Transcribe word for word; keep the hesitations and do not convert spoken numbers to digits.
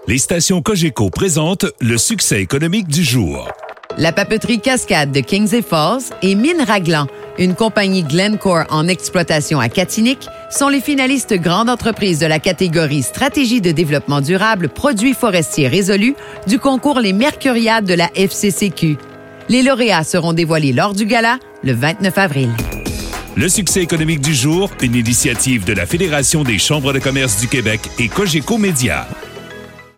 Les stations Cogeco présentent le succès économique du jour. La papeterie Cascade de Kings Falls et Mine Raglan, une compagnie Glencore en exploitation à Katinick, sont les finalistes grandes entreprises de la catégorie Stratégie de développement durable produits forestiers résolus du concours Les Mercuriades de la F C C Q. Les lauréats seront dévoilés lors du gala le vingt-neuf avril. Le succès économique du jour, une initiative de la Fédération des chambres de commerce du Québec et Cogeco Média.